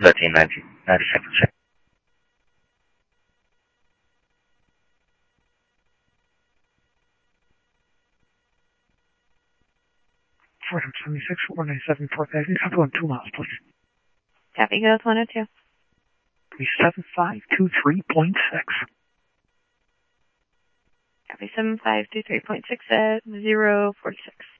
1396. 476, 497, 4,000. Copy on 2 miles, please. Copy, goes 102. 7523.6. Copy, 7523.6 at 046.